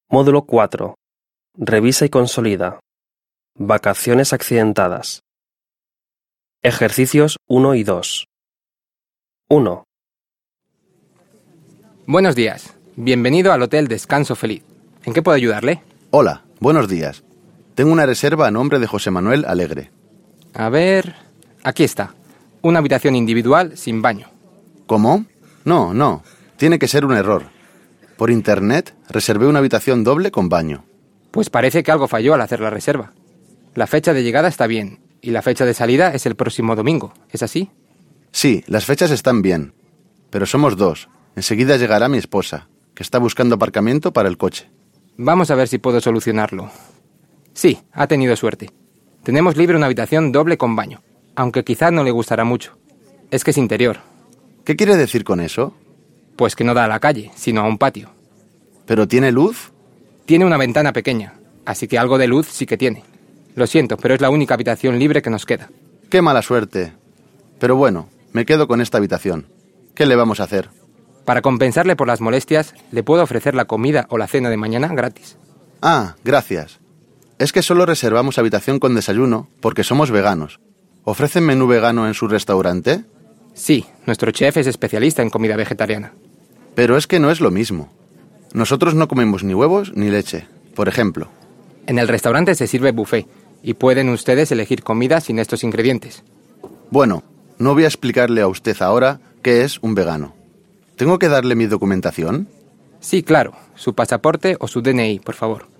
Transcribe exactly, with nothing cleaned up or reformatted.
Módulo cuatro. Revisa y consolida. Vacaciones accidentadas. Ejercicios uno y dos. uno. Buenos días. Bienvenido al Hotel Descanso Feliz. ¿En qué puedo ayudarle? Hola, buenos días. Tengo una reserva a nombre de José Manuel Alegre. A ver... Aquí está. Una habitación individual sin baño. ¿Cómo? No, no. Tiene que ser un error. Por internet reservé una habitación doble con baño. Pues parece que algo falló al hacer la reserva. La fecha de llegada está bien y la fecha de salida es el próximo domingo. ¿Es así? Sí, las fechas están bien. Pero somos dos. Enseguida llegará mi esposa, que está buscando aparcamiento para el coche. Vamos a ver si puedo solucionarlo. Sí, ha tenido suerte. Tenemos libre una habitación doble con baño, aunque quizá no le gustará mucho. Es que es interior. ¿Qué quiere decir con eso? Pues que no da a la calle, sino a un patio. ¿Pero tiene luz? Tiene una ventana pequeña, así que algo de luz sí que tiene. Lo siento, pero es la única habitación libre que nos queda. ¡Qué mala suerte! Pero bueno, me quedo con esta habitación. ¿Qué le vamos a hacer? Para compensarle por las molestias, le puedo ofrecer la comida o la cena de mañana gratis. Ah, gracias. Es que solo reservamos habitación con desayuno porque somos veganos. ¿Ofrecen menú vegano en su restaurante? Sí, nuestro chef es especialista en comida vegetariana. Pero es que no es lo mismo. Nosotros no comemos ni huevos ni leche, por ejemplo. En el restaurante se sirve buffet y pueden ustedes elegir comida sin estos ingredientes. Bueno, no voy a explicarle a usted ahora qué es un vegano. ¿Tengo que darle mi documentación? Sí, claro. Su pasaporte o su D N I, por favor.